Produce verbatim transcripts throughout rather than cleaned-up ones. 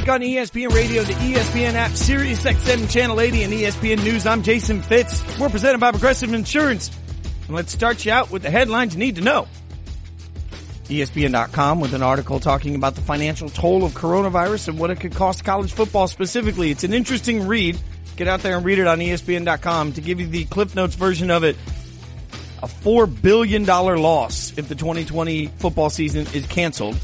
Take on E S P N Radio, the E S P N app, Sirius X M Channel eighty, and E S P N News. I'm Jason Fitz. We're presented by Progressive Insurance. And let's start you out with the headlines you need to know. E S P N dot com with an article talking about the financial toll of coronavirus and what it could cost college football specifically. It's an interesting read. Get out there and read it on E S P N dot com. To give you the Cliff Notes version of it, a four billion dollars loss if the twenty twenty football season is canceled.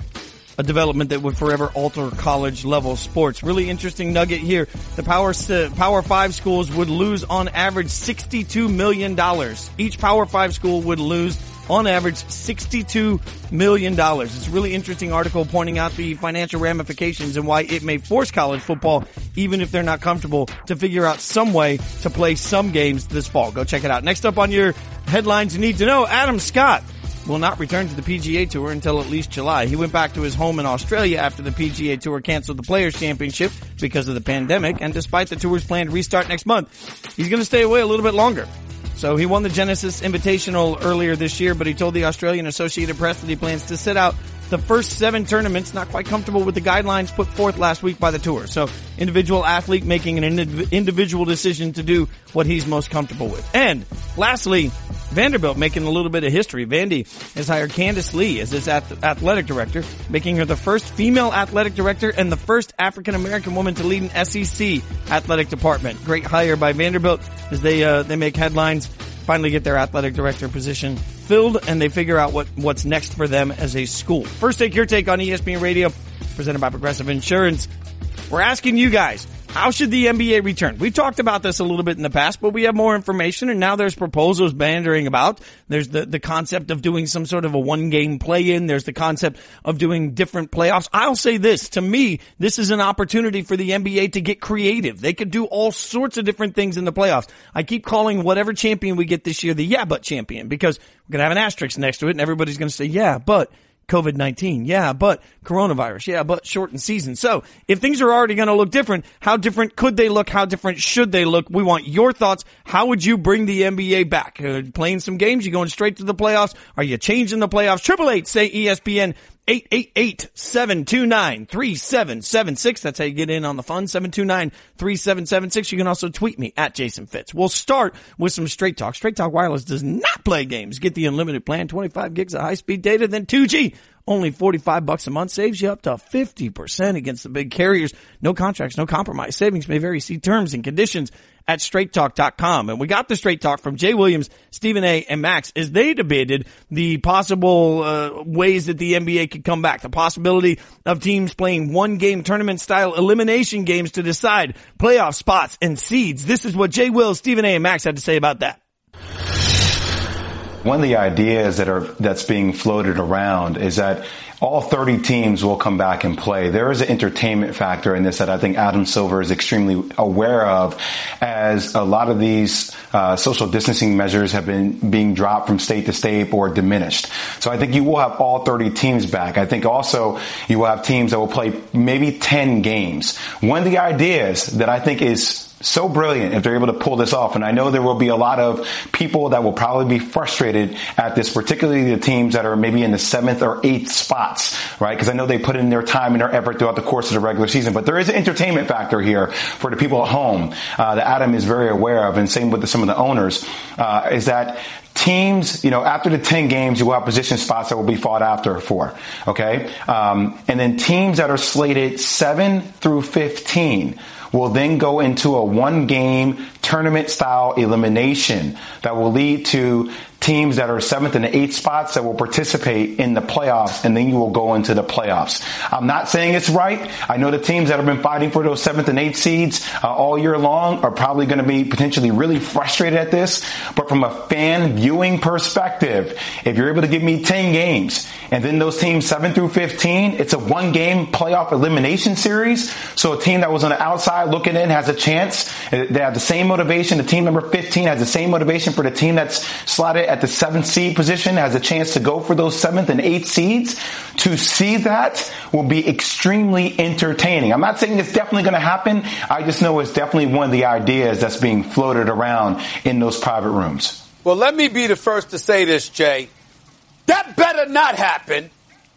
A development that would forever alter college level sports. Really interesting nugget here. The Power Power Five schools would lose on average sixty-two million dollars. Each Power Five school would lose on average sixty-two million dollars. It's a really interesting article pointing out the financial ramifications and why it may force college football, even if they're not comfortable, to figure out some way to play some games this fall. Go check it out. Next up on your headlines you need to know, Adam Scott will not return to the P G A Tour until at least July. He went back to his home in Australia after the P G A Tour canceled the Players' Championship because of the pandemic, and despite the tour's planned restart next month, he's going to stay away a little bit longer. So he won the Genesis Invitational earlier this year, but he told the Australian Associated Press that he plans to sit out the first seven tournaments, not quite comfortable with the guidelines put forth last week by the tour. So individual athlete making an individual decision to do what he's most comfortable with. And lastly, Vanderbilt making a little bit of history. Vandy has hired Candace Lee as its athletic director, making her the first female athletic director and the first African-American woman to lead an S E C athletic department. Great hire by Vanderbilt as they, uh, they make headlines, finally get their athletic director position filled, and they figure out what, what's next for them as a school. First Take Your Take on E S P N Radio, presented by Progressive Insurance. We're asking you guys, how should the N B A return? We've talked about this a little bit in the past, but we have more information, and now there's proposals bandering about. There's the, the concept of doing some sort of a one-game play-in. There's the concept of doing different playoffs. I'll say this. To me, this is an opportunity for the N B A to get creative. They could do all sorts of different things in the playoffs. I keep calling whatever champion we get this year the yeah, but champion, because we're going to have an asterisk next to it, and everybody's going to say, yeah, but COVID nineteen. Yeah, but coronavirus. Yeah, but shortened season. So if things are already going to look different, how different could they look? How different should they look? We want your thoughts. How would you bring the N B A back? Uh, playing some games? You going straight to the playoffs? Are you changing the playoffs? Triple eight say E S P N. eight eight eight, seven two nine, three seven seven six. That's how you get in on the fun. seven two nine, three seven seven six. You can also tweet me at Jason Fitz. We'll start with some Straight Talk. Straight Talk Wireless does not play games. Get the unlimited plan, twenty-five gigs of high-speed data, then two G. Only forty-five bucks a month, saves you up to fifty percent against the big carriers. No contracts, no compromise. Savings may vary. See terms and conditions at straight talk dot com. And we got the Straight Talk from Jay Williams, Stephen A., and Max as they debated the possible uh, ways that the N B A could come back. The possibility of teams playing one-game tournament-style elimination games to decide playoff spots and seeds. This is what Jay Will, Stephen A., and Max had to say about that. One of the ideas that are that's being floated around is that all thirty teams will come back and play. There is an entertainment factor in this that I think Adam Silver is extremely aware of, as a lot of these uh, social distancing measures have been being dropped from state to state or diminished. So I think you will have all thirty teams back. I think also you will have teams that will play maybe ten games. One of the ideas that I think is so brilliant if they're able to pull this off. And I know there will be a lot of people that will probably be frustrated at this, particularly the teams that are maybe in the seventh or eighth spots, right? Because I know they put in their time and their effort throughout the course of the regular season. But there is an entertainment factor here for the people at home uh, that Adam is very aware of, and same with the, some of the owners, uh, is that teams, you know, after the ten games, you will have position spots that will be fought after for, okay? Um, and then teams that are slated seven through fifteen will then go into a one-game tournament-style elimination that will lead to teams that are seventh and eighth spots that will participate in the playoffs, and then you will go into the playoffs. I'm not saying it's right. I know the teams that have been fighting for those seventh and eighth seeds uh, all year long are probably going to be potentially really frustrated at this. But from a fan viewing perspective, if you're able to give me ten games and then those teams seven through fifteen, it's a one-game playoff elimination series. So a team that was on the outside looking in has a chance. They have the same motivation. The team number fifteen has the same motivation for the team that's slotted at the seventh seed position, has a chance to go for those seventh and eighth seeds. To see that will be extremely entertaining. I'm not saying it's definitely going to happen. I just know it's definitely one of the ideas that's being floated around in those private rooms. Well, let me be the first to say this, Jay. That better not happen.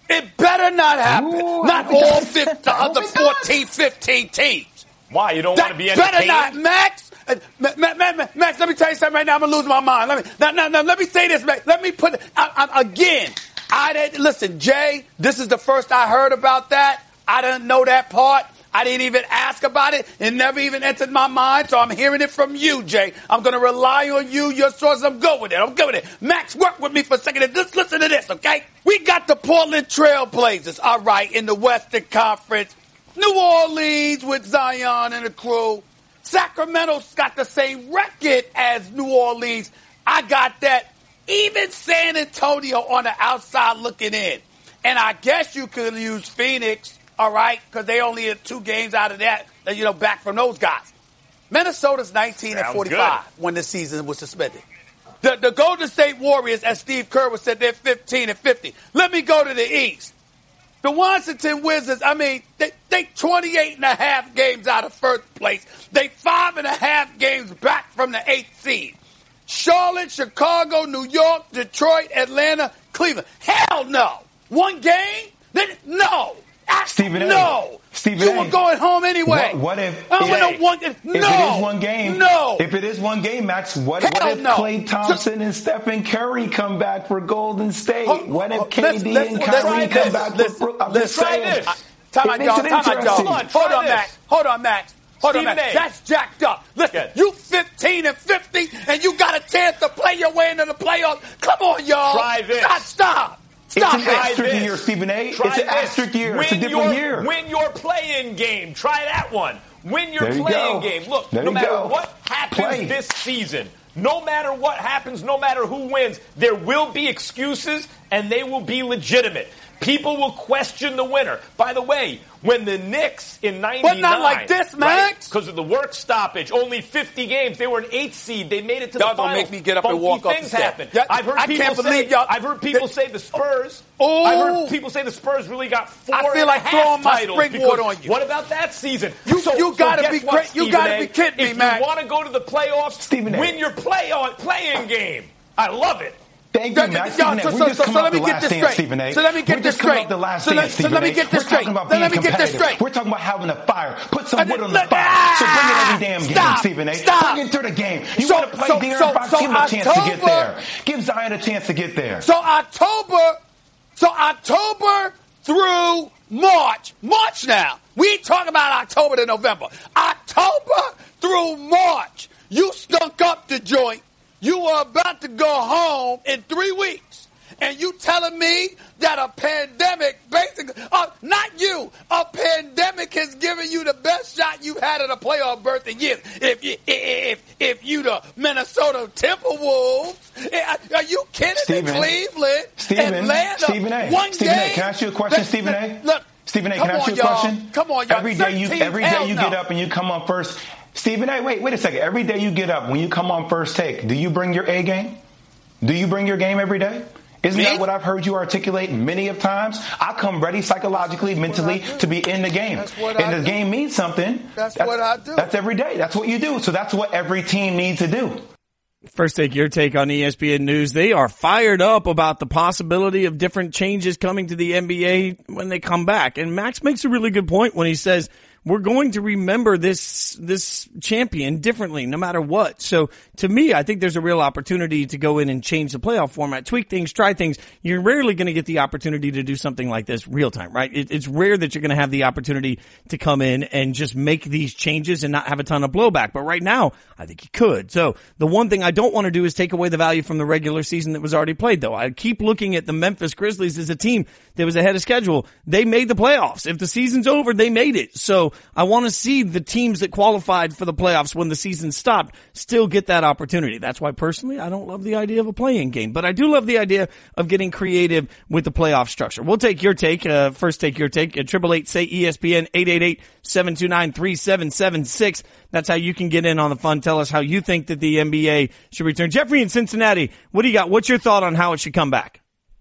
It better not happen. Ooh, not all fifteen, the other fourteen, fifteen teams. Why? You don't that want to be entertained? Better not, Max. Uh, Max, Max, Max, let me tell you something right now. I'm going to lose my mind. Let me, now, now, now, let me say this, Max. Let me put, I, I, again, I didn't, listen, Jay, this is the first I heard about that. I didn't know that part. I didn't even ask about it. It never even entered my mind, so I'm hearing it from you, Jay. I'm going to rely on you, your sources. I'm good with it. I'm good with it. Max, work with me for a second and just listen to this, okay? We got the Portland Trail Blazers, all right, in the Western Conference. New Orleans with Zion and the crew. Sacramento's got the same record as New Orleans. I got that. Even San Antonio on the outside looking in. And I guess you could use Phoenix, all right, because they only had two games out of that, you know, back from those guys. Minnesota's nineteen and forty-five when the season was suspended. The, the Golden State Warriors, as Steve Kerr said, they're fifteen and fifty. Let me go to the East. The Washington Wizards, I mean, they, they twenty-eight and a half games out of first place. They five and a half games back from the eighth seed. Charlotte, Chicago, New York, Detroit, Atlanta, Cleveland. Hell no. One game? Then no. Stephen A. No. Stephen you A. were going home anyway. What, what if, I if, if, one, if, no, if it is one game? No. If it is one game, Max, what, what if no. Klay Thompson so, and Stephen Curry come back for Golden State? Oh, what if K D let's, and let's, Kyrie let's, come back let's, for Brooklyn? Let's try this. Uh, time out, y'all. Time out, y'all. Hold on, Hold on Max. Hold on, Max. Hold Stephen on, Max. A. That's jacked up. Listen, Good. You fifteen and fifty, and you got a chance to play your way into the playoffs. Come on, y'all. Try this. Stop. Stop. Stop it's an asterisk year, Stephen A. Try it's an asterisk year. Win it's a different your, year. Win your play-in game. Try that one. Win your you play-in go. game. Look, there no matter go. what happens Play. this season, no matter what happens, no matter who wins, there will be excuses, and they will be legitimate. People will question the winner. By the way, when the Knicks in ninety-nine... But not like this, Max. Because right, of the work stoppage, only fifty games. They were an eighth seed. They made it to y'all the finals. Y'all gonna make me get up Funky and walk up things the happen. Yeah, I've heard I people can't say, believe y'all... I've heard people say the Spurs... Oh. I've heard people say the Spurs really got four I feel like and a throwing half my titles. springboard on you. What about that season? You, so, you gotta so be what, great. You gotta A, be kidding me, if man. If you want to go to the playoffs, Stephen win A. your play on play-in game. I love it. Thank you, Max. Yo, so, so, so, so let me get this straight. Stephen A. So let me get We're this just coming straight. off the last so, dance, let, so Stephen let me A. get this We're straight. talking about Then being let me get this competitive. straight. We're talking about having a fire. Put some Uh, wood on let, the fire. ah, so bring it every damn stop, game, Stephen A. Stop. Bring it to the game. You so, want to play so, De'Aaron so, Fox? so Give him a chance October, to get there. Give Zion a chance to get there. So October, so October through March, March now. We ain't talking about October to November. October through March, you stunk up the joint. You were about to go home in three weeks. And you telling me that a pandemic, basically, uh, not you, a pandemic has given you the best shot you've had at a playoff berth in years. If you, if if you the Minnesota Timberwolves, are you kidding Stephen, me? Cleveland, Stephen, Atlanta, Stephen A. one Stephen game. A. Can I ask you a question, Let, Stephen let, A? Look, Stephen A. come Can I ask on, you a y'all. question? Come on, y'all. Every day you, every day you no. get up and you come on first. Stephen A. Wait, wait a second. Every day you get up when you come on first take, do you bring your A game? Do you bring your game every day? Isn't Me? that what I've heard you articulate many of times? I come ready psychologically, That's mentally to be in the game. That's what and I the do. game means something. That's, that's what I do. That's every day. That's what you do. So that's what every team needs to do. First take your take on E S P N News. They are fired up about the possibility of different changes coming to the N B A when they come back. And Max makes a really good point when he says, we're going to remember this, this champion differently no matter what. So to me, I think there's a real opportunity to go in and change the playoff format, tweak things, try things. You're rarely going to get the opportunity to do something like this real time, right? It, it's rare that you're going to have the opportunity to come in and just make these changes and not have a ton of blowback. But right now, I think you could. So the one thing I don't want to do is take away the value from the regular season that was already played, though. I keep looking at the Memphis Grizzlies as a team that was ahead of schedule. They made the playoffs. If the season's over, they made it. So I want to see the teams that qualified for the playoffs when the season stopped still get that opportunity. That's why personally I don't love the idea of a play-in game, but I do love the idea of getting creative with the playoff structure. We'll take your take. Uh, first take your take at triple eight say E S P N eight eight eight seven two nine three seven seven six. That's how you can get in on the fun. Tell us how you think that the N B A should return. Jeffrey in Cincinnati, what do you got? What's your thought on how it should come back?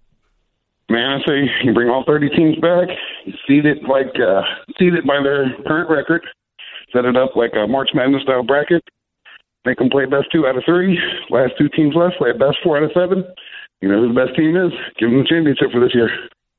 Man, I say you bring all thirty teams back, seed it like uh, seed it by their current record, set it up like a March Madness style bracket. Make them play best two out of three. Last two teams left play best four out of seven. You know who the best team is? Give them the championship for this year.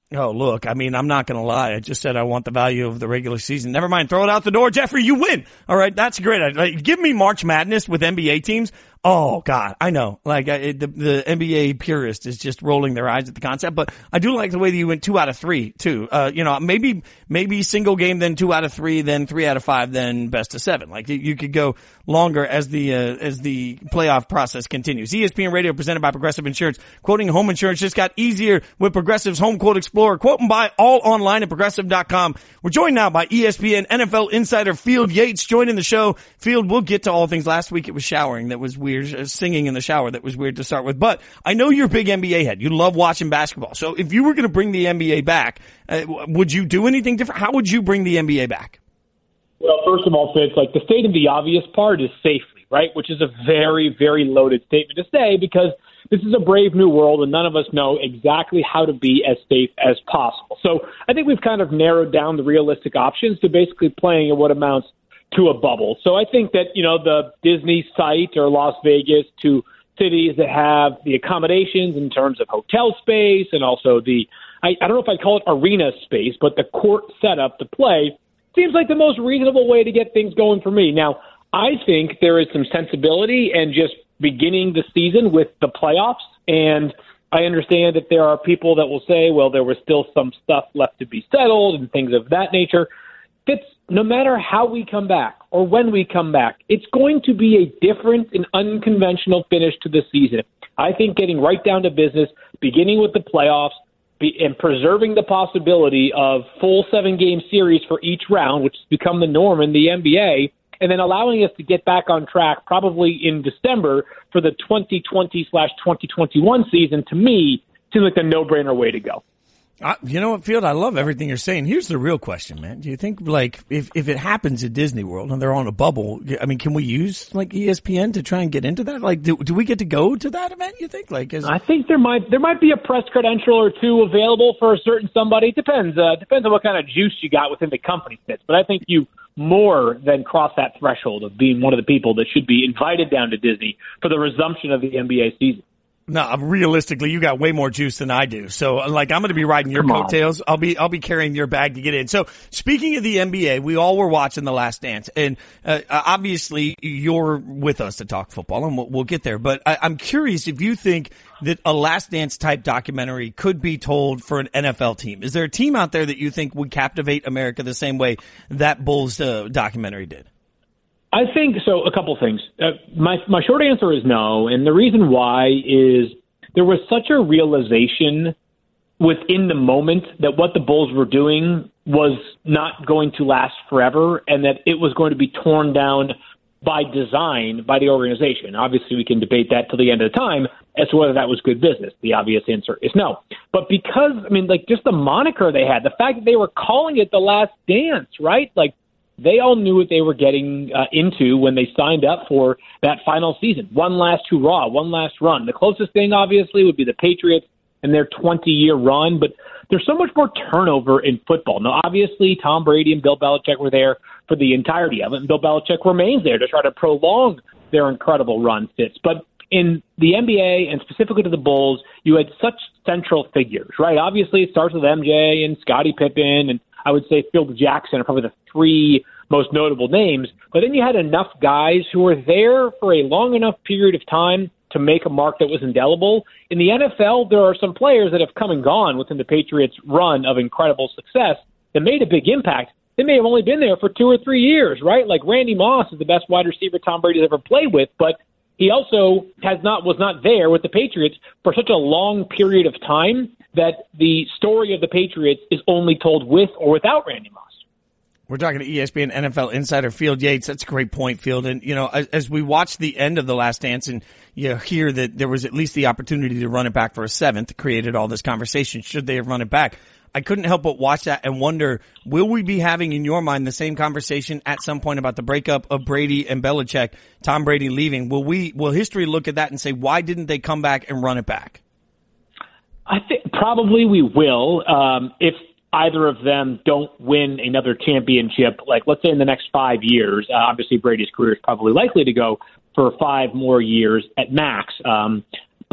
Oh, look, I mean, I'm not going to lie. I just said I want the value of the regular season. Never mind. Throw it out the door. Jeffrey, you win. All right. That's great. Like, give me March Madness with N B A teams. Oh, God, I know. Like, I, the, the N B A purist is just rolling their eyes at the concept, but I do like the way that you went two out of three, too. Uh, you know, maybe, maybe single game, then two out of three, then three out of five, then best of seven. Like, you, you could go longer as the, uh, as the playoff process continues. E S P N Radio presented by Progressive Insurance. Quoting home insurance just got easier with Progressive's Home Quote Explorer. Quote and buy all online at progressive dot com. We're joined now by E S P N N F L insider Field Yates joining the show. Field, we'll get to all things. Last week it was showering. That was weird. Singing in the shower. That was weird to start with. But I know you're a big N B A head. You love watching basketball. So if you were going to bring the N B A back, uh, would you do anything different? How would you bring the N B A back? Well, first of all, Fitz, like the stating the obvious part is safely, right? Which is a very, very loaded statement to say because this is a brave new world and none of us know exactly how to be as safe as possible. So I think we've kind of narrowed down the realistic options to basically playing in what amounts to a bubble. So I think that, you know, the Disney site or Las Vegas to cities that have the accommodations in terms of hotel space and also the, I, I don't know if I'd call it arena space, but the court setup to play seems like the most reasonable way to get things going for me. Now, I think there is some sensibility and just beginning the season with the playoffs. And I understand that there are people that will say, well, there was still some stuff left to be settled and things of that nature. It's no matter how we come back or when we come back, it's going to be a different and unconventional finish to the season. I think getting right down to business, beginning with the playoffs, be, and preserving the possibility of full seven-game series for each round, which has become the norm in the N B A, and then allowing us to get back on track probably in December for the twenty twenty slash twenty twenty-one season, to me, seems like a no-brainer way to go. I, you know what, Field? I love everything you're saying. Here's the real question, man. Do you think, like, if, if it happens at Disney World and they're on a bubble, I mean, can we use, like, E S P N to try and get into that? Like, do, do we get to go to that event, you think? Like, is... I think there might there might be a press credential or two available for a certain somebody. It depends. Uh, depends on what kind of juice you got within the company, Fitz. But I think you more than cross that threshold of being one of the people that should be invited down to Disney for the resumption of the N B A season. No, realistically, you got way more juice than I do. So, like, I'm going to be riding your Come coattails. on. I'll be, I'll be carrying your bag to get in. So, speaking of the N B A, we all were watching The Last Dance, and uh, obviously, you're with us to talk football, and we'll, we'll get there. But I, I'm curious if you think that a Last Dance type documentary could be told for an N F L team. Is there a team out there that you think would captivate America the same way that Bulls uh, documentary did? I think so. A couple things. Uh, my my short answer is no, and the reason why is there was such a realization within the moment that what the Bulls were doing was not going to last forever, and that it was going to be torn down by design by the organization. Obviously, we can debate that till the end of the time as to whether that was good business. The obvious answer is no. But because, I mean, like just the moniker they had, the fact that they were calling it The Last Dance, right? Like, they all knew what they were getting uh, into when they signed up for that final season. One last hurrah, one last run. The closest thing, obviously, would be the Patriots and their twenty-year run, but there's so much more turnover in football. Now, obviously, Tom Brady and Bill Belichick were there for the entirety of it, and Bill Belichick remains there to try to prolong their incredible run, Fitz. But in the N B A, and specifically to the Bulls, you had such central figures, right? Obviously, it starts with M J and Scottie Pippen, and I would say Phil Jackson are probably the three most notable names. But then you had enough guys who were there for a long enough period of time to make a mark that was indelible. In the N F L, there are some players that have come and gone within the Patriots' run of incredible success that made a big impact. They may have only been there for two or three years, right? Like Randy Moss is the best wide receiver Tom Brady's ever played with, but he also has not was not there with the Patriots for such a long period of time that the story of the Patriots is only told with or without Randy Moss. We're talking to E S P N N F L insider Field Yates. That's a great point, Field. And, you know, as, as we watch the end of The Last Dance and you hear that there was at least the opportunity to run it back for a seventh, created all this conversation, should they have run it back? I couldn't help but watch that and wonder, will we be having in your mind the same conversation at some point about the breakup of Brady and Belichick, Tom Brady leaving? Will we, will history look at that and say, why didn't they come back and run it back? I think probably we will. Um, if either of them don't win another championship, like let's say in the next five years, uh, obviously Brady's career is probably likely to go for five more years at max. Um,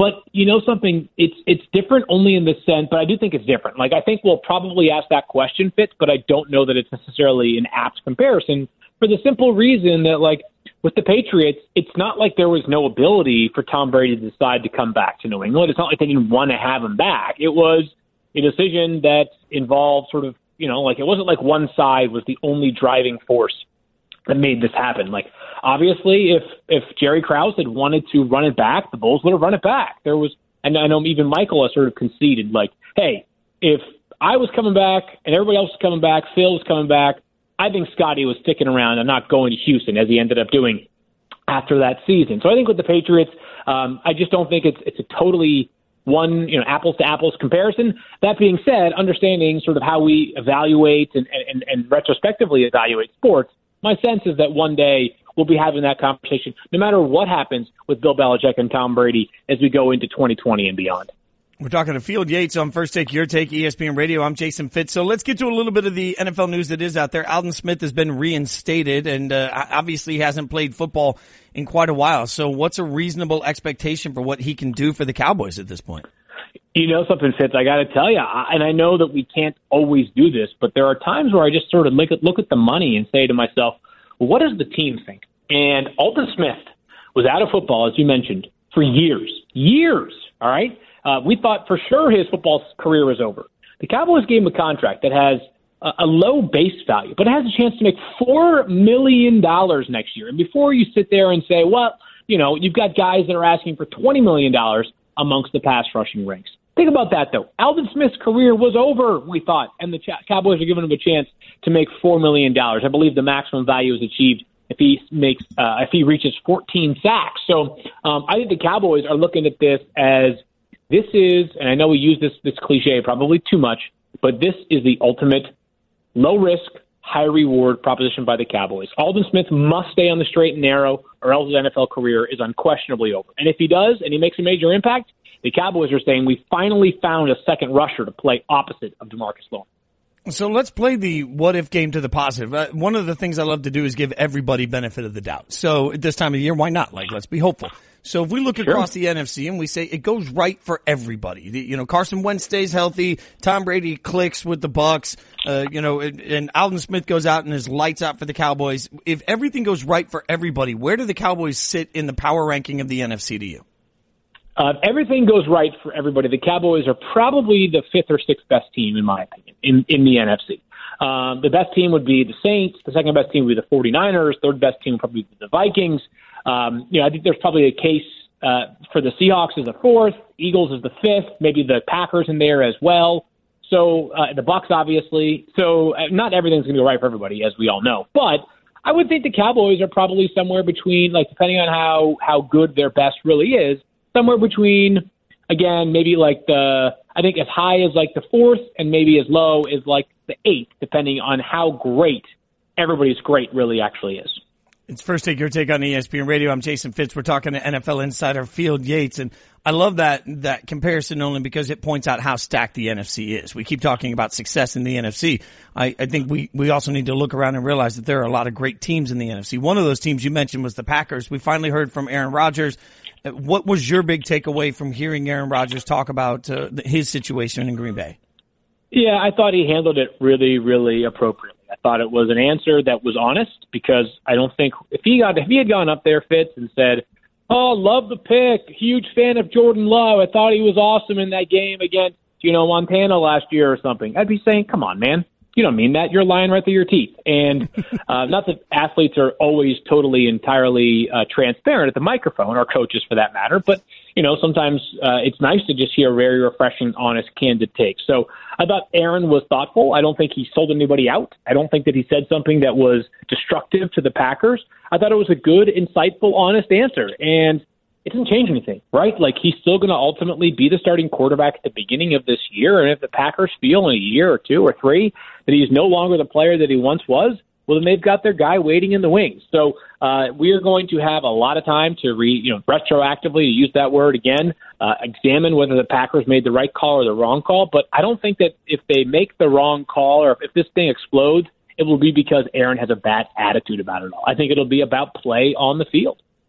But you know something, it's it's different only in the sense, but I do think it's different. Like, I think we'll probably ask that question, Fitz, but I don't know that it's necessarily an apt comparison for the simple reason that, like, with the Patriots, it's not like there was no ability for Tom Brady to decide to come back to New England. It's not like they didn't want to have him back. It was a decision that involved sort of, you know, like, it wasn't like one side was the only driving force that made this happen. Like, obviously, if if Jerry Krause had wanted to run it back, the Bulls would have run it back. There was, and I know even Michael has sort of conceded, like, hey, if I was coming back and everybody else was coming back, Phil was coming back, I think Scotty was sticking around and not going to Houston, as he ended up doing after that season. So I think with the Patriots, um, I just don't think it's it's a totally one, you know, apples to apples comparison. That being said, understanding sort of how we evaluate and, and, and retrospectively evaluate sports, my sense is that one day we'll be having that conversation, no matter what happens with Bill Belichick and Tom Brady as we go into twenty twenty and beyond. We're talking to Field Yates on First Take, Your Take, E S P N Radio. I'm Jason Fitz. So let's get to a little bit of the N F L news that is out there. Aldon Smith has been reinstated, and uh, obviously hasn't played football in quite a while. So what's a reasonable expectation for what he can do for the Cowboys at this point? You know something, Fitz, I got to tell you, and I know that we can't always do this, but there are times where I just sort of look at, look at the money and say to myself, well, what does the team think? And Aldon Smith was out of football, as you mentioned, for years. Years, all right? Uh, we thought for sure his football career was over. The Cowboys gave him a contract that has a, a low base value, but it has a chance to make four million dollars next year. And before you sit there and say, well, you know, you've got guys that are asking for twenty million dollars amongst the pass rushing ranks. Think about that, though. Aldon Smith's career was over, we thought, and the Ch- Cowboys are giving him a chance to make four million dollars. I believe the maximum value is achieved if he makes uh, if he reaches fourteen sacks. So um, I think the Cowboys are looking at this as this is, and I know we use this this cliche probably too much, but this is the ultimate low-risk, high-reward proposition by the Cowboys. Aldon Smith must stay on the straight and narrow, or else his N F L career is unquestionably over. And if he does, and he makes a major impact, the Cowboys are saying we finally found a second rusher to play opposite of DeMarcus Lawrence. So let's play the what-if game to the positive. Uh, one of the things I love to do is give everybody benefit of the doubt. So at this time of the year, why not? Like, let's be hopeful. So if we look across sure. the N F C and we say it goes right for everybody, the, you know, Carson Wentz stays healthy, Tom Brady clicks with the Bucs, uh, you know, and, and Aldon Smith goes out and is lights out for the Cowboys. If everything goes right for everybody, where do the Cowboys sit in the power ranking of the N F C to you? Uh, if everything goes right for everybody, the Cowboys are probably the fifth or sixth best team, in my opinion, in, in the N F C. Um, the best team would be the Saints. The second best team would be the 49ers. Third best team would probably be the Vikings. Um, you know, I think there's probably a case uh, for the Seahawks as the fourth, Eagles as the fifth, maybe the Packers in there as well. So uh, the Bucs, obviously. So uh, not everything's going to go right for everybody, as we all know. But I would think the Cowboys are probably somewhere between, like, depending on how how good their best really is, somewhere between, again, maybe like the, I think as high as like the fourth and maybe as low as like the eighth, depending on how great everybody's great really actually is. It's First Take, Your Take on E S P N Radio. I'm Jason Fitz. We're talking to N F L insider Field Yates, and I love that that comparison only because it points out how stacked the N F C is. We keep talking about success in the N F C. I, I think we, we also need to look around and realize that there are a lot of great teams in the N F C. One of those teams you mentioned was the Packers. We finally heard from Aaron Rodgers. What was your big takeaway from hearing Aaron Rodgers talk about uh, his situation in Green Bay? Yeah, I thought he handled it really, really appropriately. I thought it was an answer that was honest because I don't think if he got if he had gone up there, Fitz, and said, "Oh, love the pick, huge fan of Jordan Love. I thought he was awesome in that game against you know Montana last year or something," I'd be saying, "Come on, man. You don't mean that. You're lying right through your teeth." And uh, not that athletes are always totally, entirely uh, transparent at the microphone, or coaches for that matter, but, you know, sometimes uh, it's nice to just hear very refreshing, honest, candid takes. So I thought Aaron was thoughtful. I don't think he sold anybody out. I don't think that he said something that was destructive to the Packers. I thought it was a good, insightful, honest answer. And it doesn't change anything, right? Like, he's still going to ultimately be the starting quarterback at the beginning of this year. And if the Packers feel in a year or two or three that he's no longer the player that he once was, well, then they've got their guy waiting in the wings. So uh, we are going to have a lot of time to re, you know, retroactively, to use that word again, uh, examine whether the Packers made the right call or the wrong call. But I don't think that if they make the wrong call or if this thing explodes, it will be because Aaron has a bad attitude about it all. I think it'll be about play on the field.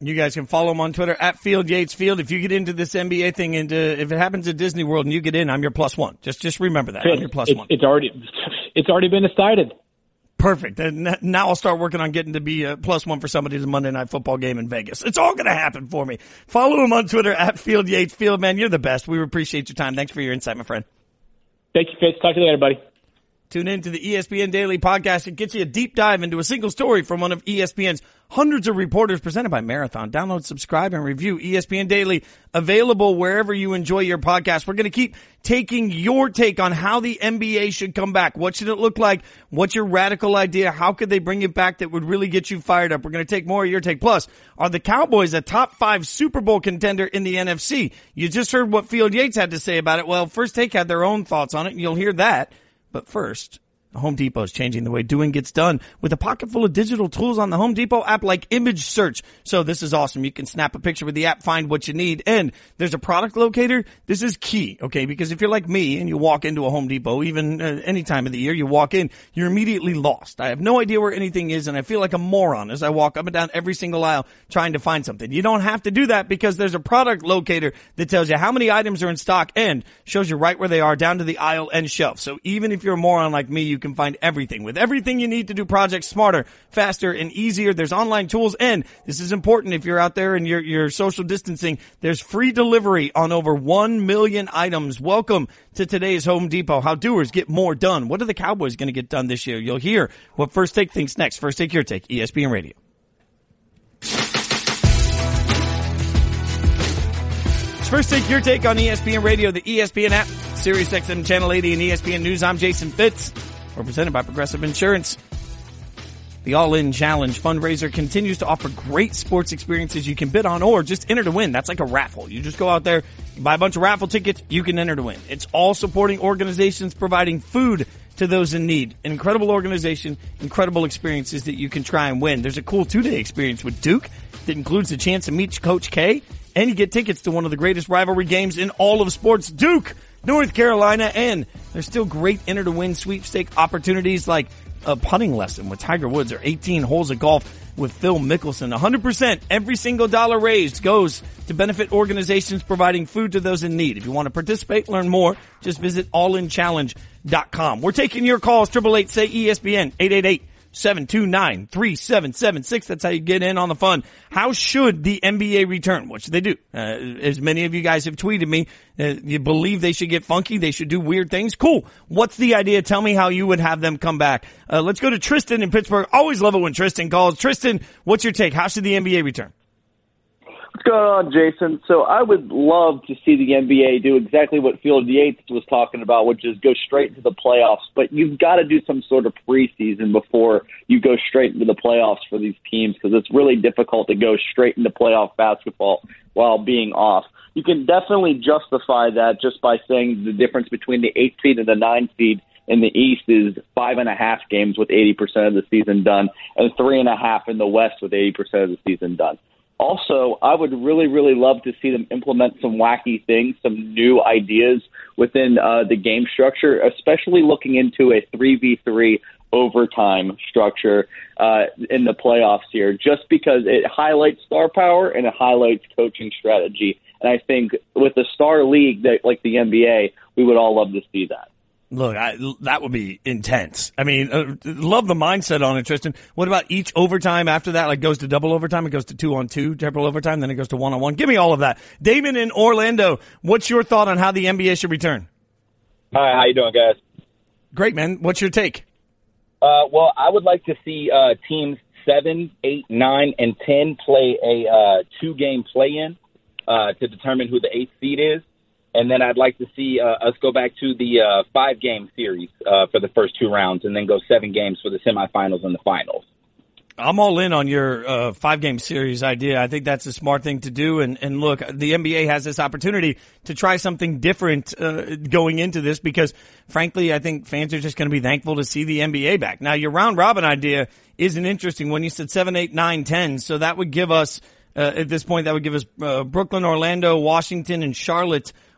You guys can follow him on Twitter at Field Yates Field. If you get into this N B A thing, and if it happens at Disney World and you get in, I'm your plus one. Just just remember that. I'm your plus it's, one. It's already it's already been decided. Perfect. And now I'll start working on getting to be a plus one for somebody to Monday Night Football game in Vegas. It's all going to happen for me. Follow him on Twitter at Field Yates Field. Man, you're the best. We appreciate your time. Thanks for your insight, my friend. Thank you, Fitz. Talk to you later, buddy. Tune in to the E S P N Daily Podcast. It gets you a deep dive into a single story from one of E S P N's hundreds of reporters, presented by Marathon. Download, subscribe, and review E S P N Daily, available wherever you enjoy your podcast. We're going to keep taking your take on how the N B A should come back. What should it look like? What's your radical idea? How could they bring it back that would really get you fired up? We're going to take more of your take. Plus, are the Cowboys a top five Super Bowl contender in the N F C? You just heard what Field Yates had to say about it. Well, First Take had their own thoughts on it, and you'll hear that. But first, Home Depot is changing the way doing gets done with a pocket full of digital tools on the Home Depot app like image search. So this is awesome. You can snap a picture with the app, find what you need, and there's a product locator. This is key, okay? Because if you're like me and you walk into a Home Depot, even uh, any time of the year, you walk in, you're immediately lost. I have no idea where anything is, and I feel like a moron as I walk up and down every single aisle trying to find something. You don't have to do that because there's a product locator that tells you how many items are in stock and shows you right where they are down to the aisle and shelf. So even if you're a moron like me, you can find everything. With everything you need to do projects smarter, faster, and easier, there's online tools, and this is important if you're out there and you're, you're social distancing, there's free delivery on over one million items. Welcome to today's Home Depot. How doers get more done. What are the Cowboys going to get done this year? You'll hear what First Take thinks next. First Take, Your Take, E S P N Radio. First Take, Your Take on E S P N Radio, the E S P N app, Sirius X M Channel eighty, and E S P N News. I'm Jason Fitz. We're presented by Progressive Insurance. The All-In Challenge fundraiser continues to offer great sports experiences you can bid on or just enter to win. That's like a raffle. You just go out there, you buy a bunch of raffle tickets, you can enter to win. It's all supporting organizations providing food to those in need. An incredible organization, incredible experiences that you can try and win. There's a cool two-day experience with Duke that includes a chance to meet Coach K, and you get tickets to one of the greatest rivalry games in all of sports, Duke, North Carolina, and there's still great enter-to-win sweepstake opportunities like a putting lesson with Tiger Woods or eighteen holes of golf with Phil Mickelson. one hundred percent every single dollar raised goes to benefit organizations providing food to those in need. If you want to participate, learn more, just visit all in challenge dot com. We're taking your calls, eight eight eight, say E S P N, eight eight eight, seven two nine, three seven seven six. That's how you get in on the fun. How should the N B A return? What should they do? Uh, as many of you guys have tweeted me, uh, you believe they should get funky, they should do weird things. Cool. What's the idea? Tell me how you would have them come back. Uh, let's go to Tristan in Pittsburgh. Always love it when Tristan calls. Tristan, what's your take? How should the N B A return? What's going on, Jason? So I would love to see the N B A do exactly what Field Yates was talking about, which is go straight into the playoffs. But you've got to do some sort of preseason before you go straight into the playoffs for these teams, because it's really difficult to go straight into playoff basketball while being off. You can definitely justify that just by saying the difference between the eight seed and the nine seed in the East is five and a half games with eighty percent of the season done, and three and a half in the West with eighty percent of the season done. Also, I would really, really love to see them implement some wacky things, some new ideas within uh, the game structure, especially looking into a three v three overtime structure uh, in the playoffs here, just because it highlights star power and it highlights coaching strategy. And I think with a star league that, like the N B A, we would all love to see that. Look, I, that would be intense. I mean, uh, love the mindset on it, Tristan. What about each overtime after that? Like goes to double overtime, it goes to two on two, double overtime, then it goes to one on one. Give me all of that. Damon in Orlando, what's your thought on how the N B A should return? Hi, how you doing, guys? Great, man. What's your take? Uh, well, I would like to see uh, teams seven, eight, nine, and ten play a uh, two-game play-in uh, to determine who the eighth seed is. And then I'd like to see uh, us go back to the uh, five-game series uh, for the first two rounds and then go seven games for the semifinals and the finals. I'm all in on your uh, five-game series idea. I think that's a smart thing to do. And, and look, the N B A has this opportunity to try something different uh, going into this because, frankly, I think fans are just going to be thankful to see the N B A back. Now, your round-robin idea is an interesting one. You said seven, eight, nine, ten. So that would give us, uh, at this point, that would give us uh, Brooklyn, Orlando, Washington, and Charlotte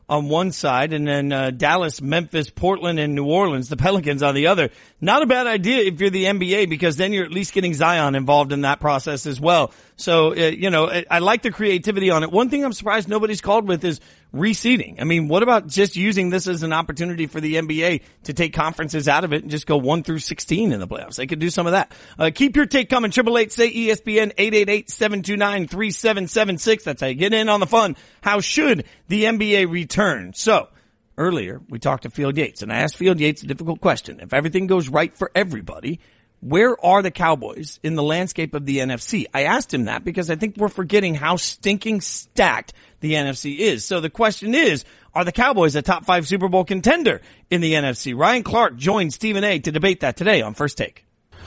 on one side, and then uh, Dallas, Memphis, Portland, and New Orleans, the Pelicans on the other. Not a bad idea if you're the N B A, because then you're at least getting Zion involved in that process as well. So, uh, you know, I, I like the creativity on it. One thing I'm surprised nobody's called with is reseeding. I mean, what about just using this as an opportunity for the N B A to take conferences out of it and just go one through sixteen in the playoffs? They could do some of that. Uh, keep your take coming. Triple eight say E S P N, eight eight eight, seven two nine, three seven seven six. That's how you get in on the fun. How should the N B A return? So, earlier we talked to Field Yates, and I asked Field Yates a difficult question. If everything goes right for everybody, where are the Cowboys in the landscape of the N F C? I asked him that because I think we're forgetting how stinking stacked the N F C is. So the question is, are the Cowboys a top five Super Bowl contender in the N F C? Ryan Clark joined Stephen A. to debate that today on First Take.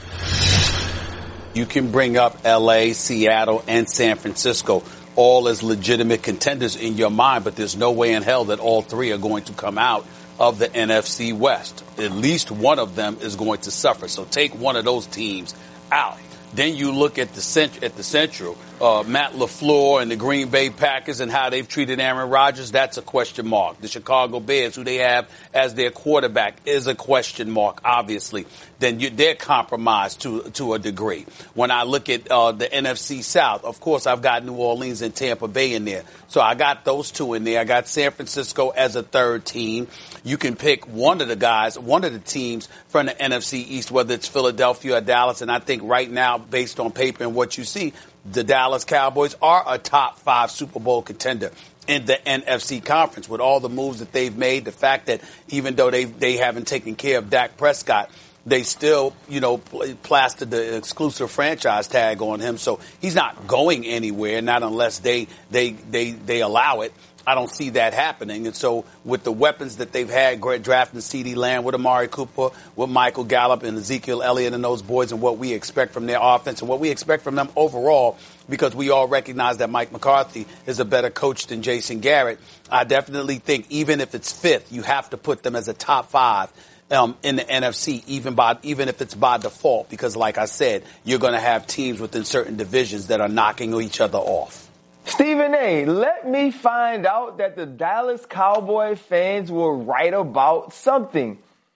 You can bring up L A, Seattle, and San Francisco all as legitimate contenders in your mind, but there's no way in hell that all three are going to come out of the N F C West. At least one of them is going to suffer. So take one of those teams out. Then you look at the cent- at the Central, uh, Matt LaFleur and the Green Bay Packers and how they've treated Aaron Rodgers. That's a question mark. The Chicago Bears, who they have as their quarterback, is a question mark, obviously. Then you, they're compromised to to a degree. When I look at uh, the N F C South, of course, I've got New Orleans and Tampa Bay in there. So I got those two in there. I got San Francisco as a third team. You can pick one of the guys, one of the teams from the N F C East, whether it's Philadelphia or Dallas. And I think right now, based on paper and what you see, the Dallas Cowboys are a top five Super Bowl contender in the N F C conference with all the moves that they've made. The fact that even though they they haven't taken care of Dak Prescott, they still, you know, plastered the exclusive franchise tag on him. So he's not going anywhere, not unless they they they they allow it. I don't see that happening. And so with the weapons that they've had, great drafting CeeDee Lamb, with Amari Cooper, with Michael Gallup and Ezekiel Elliott and those boys, and what we expect from their offense and what we expect from them overall, because we all recognize that Mike McCarthy is a better coach than Jason Garrett. I definitely think even if it's fifth, you have to put them as a top five Um, in the N F C, even by, even if it's by default, because like I said, you're going to have teams within certain divisions that are knocking each other off. Stephen A., let me find out that the Dallas Cowboy fans were right about something.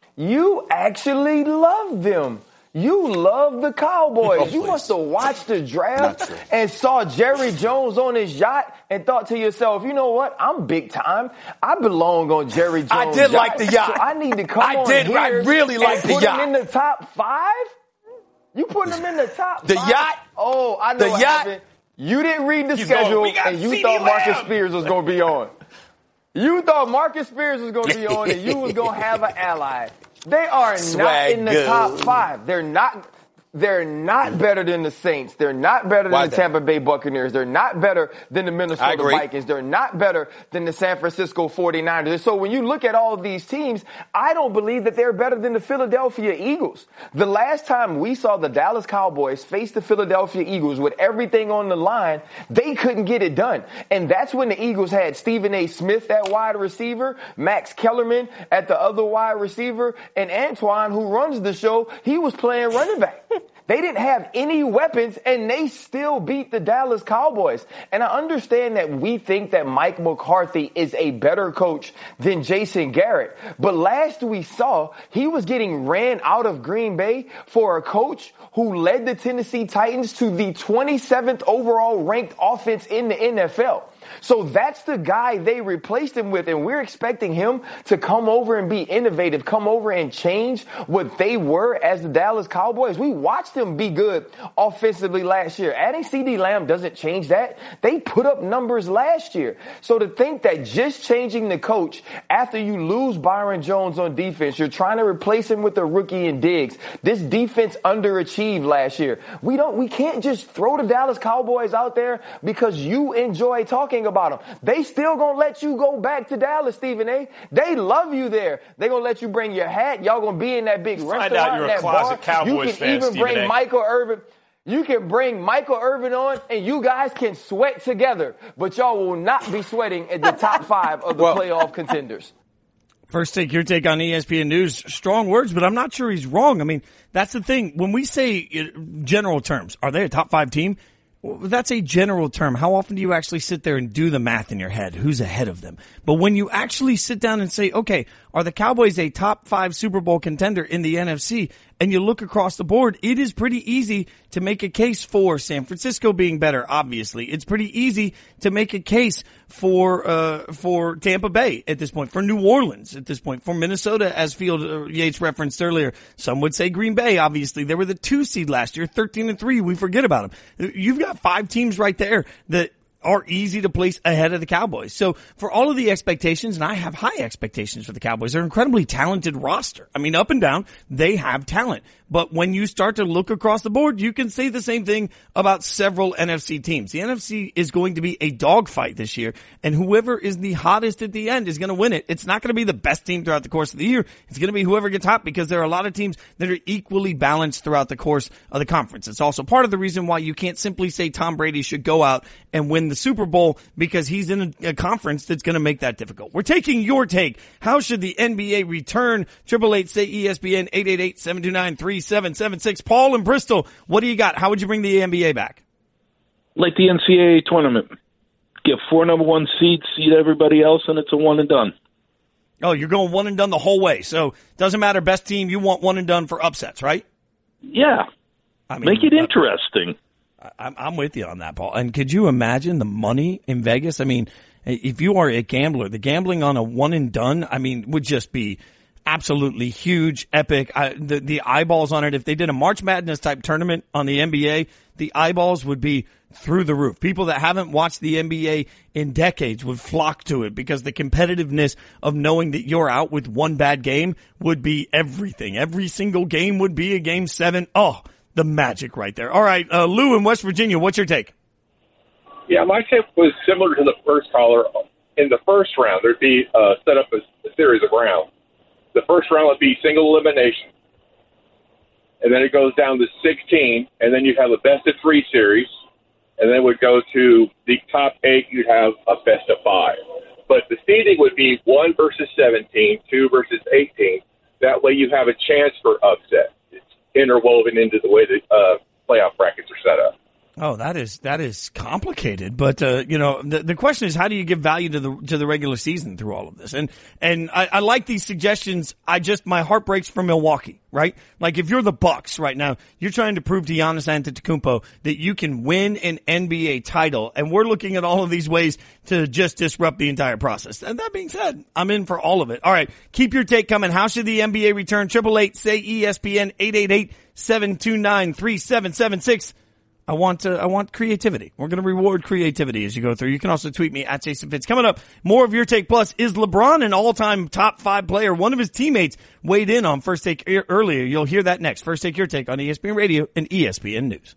You actually love them. You love the Cowboys. Oh, you must have watched the draft and saw Jerry Jones on his yacht and thought to yourself, you know what? I'm big time. I belong on Jerry Jones' I did yacht, like the yacht. So I need to come I on did, here I really like the put yacht. him in the top five? You putting him in the top the five? The yacht? Oh, I know the what yacht. happened. You didn't read the He's schedule, going, and you C D thought Marcus Lamb. Spears was going to be on. You thought Marcus Spears was going to be on, and you was going to have an ally. They are Swag not in the good. top five. They're not. They're not better than the Saints. They're not better than Why the that? Tampa Bay Buccaneers. They're not better than the Minnesota Vikings. They're not better than the San Francisco forty-niners. So when you look at all of these teams, I don't believe that they're better than the Philadelphia Eagles. The last time we saw the Dallas Cowboys face the Philadelphia Eagles with everything on the line, they couldn't get it done. And that's when the Eagles had Stephen A. Smith at wide receiver, Max Kellerman at the other wide receiver, and Antoine, who runs the show, he was playing running back. They didn't have any weapons, and they still beat the Dallas Cowboys. And I understand that we think that Mike McCarthy is a better coach than Jason Garrett. But last we saw, he was getting ran out of Green Bay for a coach who led the Tennessee Titans to the twenty-seventh overall ranked offense in the N F L. So that's the guy they replaced him with, and we're expecting him to come over and be innovative, come over and change what they were as the Dallas Cowboys. We watched them be good offensively last year. Adding CeeDee Lamb doesn't change that. They put up numbers last year. So to think that just changing the coach after you lose Byron Jones on defense, you're trying to replace him with a rookie in Diggs. This defense underachieved last year. We don't, we can't just throw the Dallas Cowboys out there because you enjoy talking about them. They still gonna let you go back to Dallas, Stephen A. They love you there. They gonna let you bring your hat. Y'all gonna be in that big Find restaurant, out you're that a closet bar. Cowboys you can fan, even Stephen bring A. Michael Irvin. You can bring Michael Irvin on, and you guys can sweat together. But y'all will not be sweating at the top five of the Well, playoff contenders. First take, your take on E S P N News. Strong words, but I'm not sure he's wrong. I mean, that's the thing. When we say uh, general terms, are they a top five team? Well, that's a general term. How often do you actually sit there and do the math in your head? Who's ahead of them? But when you actually sit down and say, okay, are the Cowboys a top five Super Bowl contender in the N F C? And you look across the board, it is pretty easy to make a case for San Francisco being better, obviously. It's pretty easy to make a case for, uh, for Tampa Bay at this point, for New Orleans at this point, for Minnesota, as Field uh, Yates referenced earlier. Some would say Green Bay, obviously. They were the two seed last year, thirteen and three. We forget about them. You've got five teams right there that are easy to place ahead of the Cowboys. So for all of the expectations, and I have high expectations for the Cowboys, they're an incredibly talented roster. I mean, up and down, they have talent. But when you start to look across the board, you can say the same thing about several N F C teams. The N F C is going to be a dogfight this year, and whoever is the hottest at the end is going to win it. It's not going to be the best team throughout the course of the year. It's going to be whoever gets hot, because there are a lot of teams that are equally balanced throughout the course of the conference. It's also part of the reason why you can't simply say Tom Brady should go out and win the Super Bowl, because he's in a, a conference that's going to make that difficult. We're taking your take. How should the N B A return? Triple eight say E S P N, eight eight eight, seven two nine, three seven seven six. Paul in Bristol, what do you got? How would you bring the N B A back? Like the N C double A tournament. Get four number one seeds, seed everybody else, and it's a one and done. Oh, you're going one and done the whole way. So doesn't matter best team, you want one and done for upsets, right? Yeah. I mean, make it interesting. I'm, I'm with you on that, Paul. And could you imagine the money in Vegas? I mean, if you are a gambler, the gambling on a one and done, I mean, would just be absolutely huge, epic. I, the, the eyeballs on it, if they did a March Madness type tournament on the N B A, the eyeballs would be through the roof. People that haven't watched the N B A in decades would flock to it, because the competitiveness of knowing that you're out with one bad game would be everything. Every single game would be a game seven. Oh, the magic right there. All right, uh, Lou in West Virginia, what's your take? Yeah, my take was similar to the first caller. In the first round, there'd be uh, set up a, a series of rounds. The first round would be single elimination, and then it goes down to sixteen, and then you have a best of three series, and then it would go to the top eight. You'd have a best of five. But the seeding would be one versus seventeen, two versus eighteen. That way you have a chance for upset. It's interwoven into the way the uh, playoff brackets are set up. Oh, that is that is complicated, but uh, you know, the the question is, how do you give value to the to the regular season through all of this? And and I, I like these suggestions. I just my heart breaks for Milwaukee, right? Like if you're the Bucks right now, you're trying to prove to Giannis Antetokounmpo that you can win an N B A title, and we're looking at all of these ways to just disrupt the entire process. And that being said, I'm in for all of it. All right, keep your take coming. How should the N B A return? Triple eight say E S P N, eight eight eight, seven two nine, three seven seven six. I want uh, I want creativity. We're going to reward creativity as you go through. You can also tweet me at Jason Fitz. Coming up, more of your take. Plus, is LeBron an all-time top five player? One of his teammates weighed in on First Take earlier. You'll hear that next. First Take, your take on E S P N Radio and E S P N News.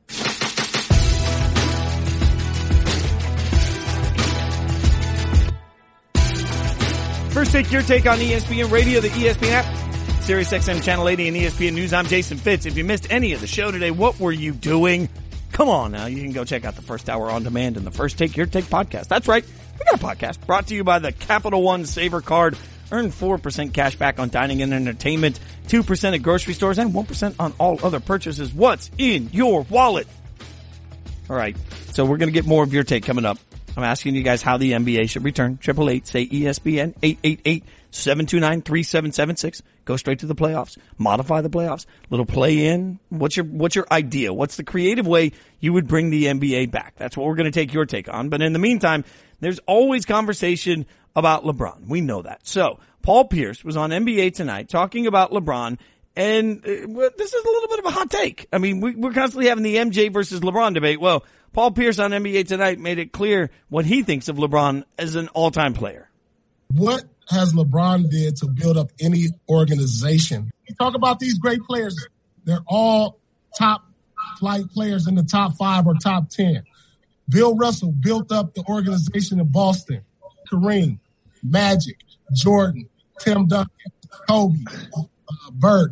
First Take, your take on E S P N Radio, the E S P N app, Sirius X M Channel eighty and E S P N News. I'm Jason Fitz. If you missed any of the show today, what were you doing? Come on now. You can go check out the first hour on demand and the First Take Your Take podcast. That's right. We got a podcast brought to you by the Capital One Saver Card. Earn four percent cash back on dining and entertainment, two percent at grocery stores, and one percent on all other purchases. What's in your wallet? All right. So we're going to get more of your take coming up. I'm asking you guys how the N B A should return. Triple eight say E S P N, eight eight eight, seven two nine, three seven seven six. Go straight to the playoffs. Modify the playoffs. Little play in. What's your what's your idea? What's the creative way you would bring the N B A back? That's what we're going to take your take on. But in the meantime, there's always conversation about LeBron. We know that. So Paul Pierce was on N B A Tonight talking about LeBron. And uh, this is a little bit of a hot take. I mean, we, we're constantly having the M J versus LeBron debate. Well, Paul Pierce on N B A Tonight made it clear what he thinks of LeBron as an all-time player. What has LeBron did to build up any organization? You talk about these great players. They're all top flight players in the top five or top ten. Bill Russell built up the organization in Boston. Kareem, Magic, Jordan, Tim Duncan, Kobe, uh, Bird.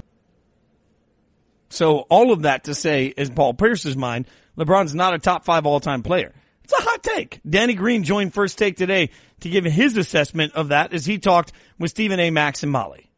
So all of that to say, in Paul Pierce's mind, LeBron's not a top five all-time player. It's a hot take. Danny Green joined First Take today to give his assessment of that as he talked with Stephen A. Max and Molly.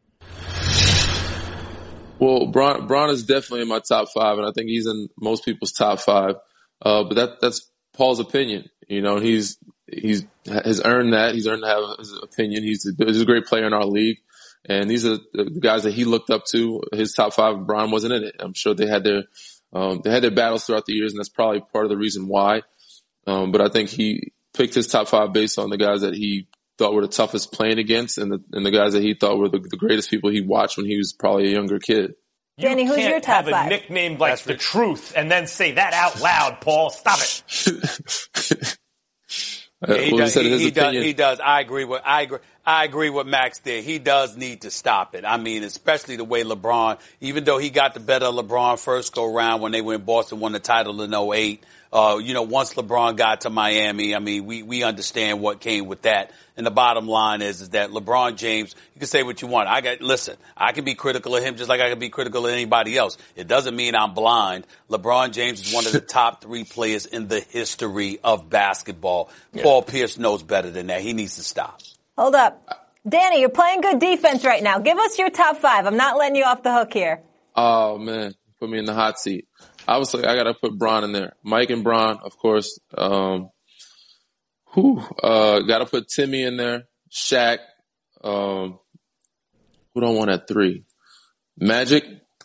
Well, Bron, Bron is definitely in my top five, and I think he's in most people's top five. Uh, but that, that's Paul's opinion. You know, he's, he's, has earned that. He's earned to have his opinion. He's a, he's a great player in our league. And these are the guys that he looked up to. His top five, LeBron wasn't in it. I'm sure they had their, um, they had their battles throughout the years, and that's probably part of the reason why. Um, but I think he picked his top five based on the guys that he thought were the toughest playing against, and the, and the guys that he thought were the, the greatest people he watched when he was probably a younger kid. Danny, who's your top five? You can't have a nickname like That's the right. Truth and then say that out loud, Paul. Stop it. Yeah, he, does, he, he, does, he does. I agree with I agree. I agree with Max there. He does need to stop it. I mean, especially the way LeBron, even though he got the better of LeBron first go round when they went Boston won the title in oh eight. Uh, you know, once LeBron got to Miami, I mean, we, we understand what came with that. And the bottom line is, is that LeBron James, you can say what you want. I got, listen, I can be critical of him just like I can be critical of anybody else. It doesn't mean I'm blind. LeBron James is one of the top three players in the history of basketball. Yeah. Paul Pierce knows better than that. He needs to stop. Hold up. Danny, you're playing good defense right now. Give us your top five. I'm not letting you off the hook here. Oh, man. Put me in the hot seat. Obviously, I got to put Bron in there. Mike and Bron, of course. Um, whew, uh, got to put Timmy in there. Shaq. Um, who do I want at three? Magic.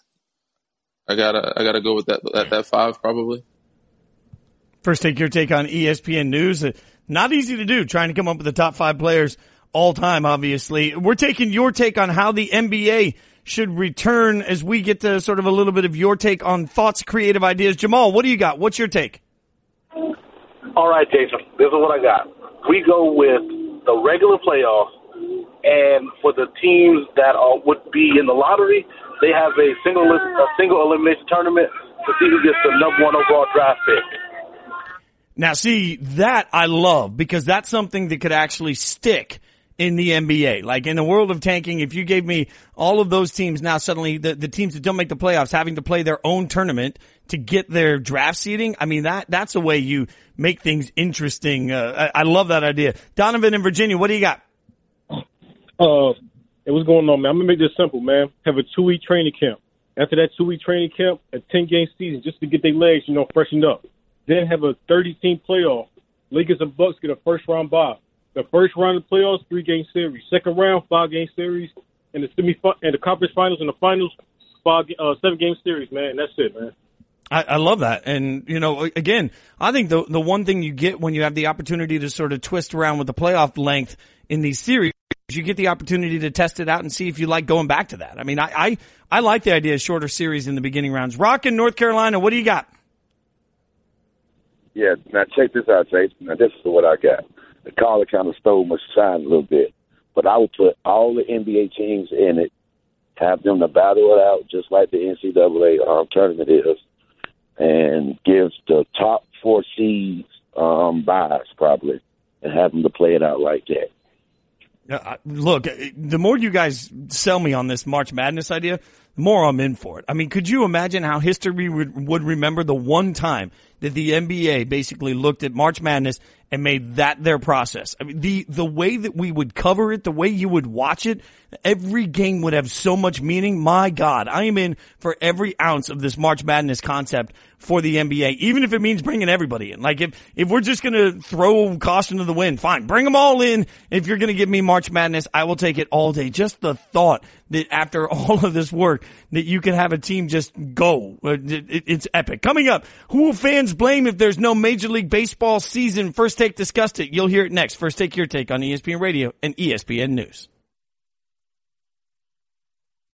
I gotta, I gotta go with that, that, that five probably. First, take your take on E S P N News. Not easy to do, trying to come up with the top five players all time, obviously. We're taking your take on how the N B A should return as we get to sort of a little bit of your take on thoughts, creative ideas. Jamal, what do you got? What's your take? All right, Jason, this is what I got. We go with the regular playoffs, and for the teams that are, would be in the lottery, they have a single a single elimination tournament to see who gets the number one overall draft pick. Now, see, that I love because that's something that could actually stick in the N B A. Like in the world of tanking, if you gave me all of those teams now suddenly the, the teams that don't make the playoffs having to play their own tournament to get their draft seeding, I mean, that, that's a way you make things interesting. Uh, I, I love that idea. Donovan in Virginia, what do you got? Uh, hey, what's going on, man? I'm going to make this simple, man. Have a two-week training camp. After that two-week training camp, a ten-game season just to get their legs, you know, freshened up. Then have a thirty-team playoff. Lakers and Bucks get a first-round bye. The first round of the playoffs, three-game series. Second round, five-game series. And the semi and the conference finals and the finals, five uh, seven-game series, man. And that's it, man. I, I love that. And, you know, again, I think the the one thing you get when you have the opportunity to sort of twist around with the playoff length in these series, you get the opportunity to test it out and see if you like going back to that. I mean, I, I, I like the idea of shorter series in the beginning rounds. Rock in North Carolina, what do you got? Yeah, now check this out, Jason. Now this is what I got. The caller kind of stole my shine a little bit, but I would put all the N B A teams in it, have them to battle it out just like the N C double A um, tournament is, and give the top four seeds um, buys probably, and have them to play it out like that. Uh, look, the more you guys sell me on this March Madness idea, the more I'm in for it. I mean, could you imagine how history would, would remember the one time that the N B A basically looked at March Madness and made that their process? I mean, the, the way that we would cover it, the way you would watch it, every game would have so much meaning. My God, I am in for every ounce of this March Madness concept for the N B A, even if it means bringing everybody in. Like if, if we're just going to throw caution to the wind, fine, bring them all in. If you're going to give me March Madness, I will take it all day. Just the thought that after all of this work that you can have a team just go. It's epic. Coming up, who will fans blame if there's no Major League Baseball season? First Take discussed it. You'll hear it next. First Take, your take on E S P N Radio and E S P N News.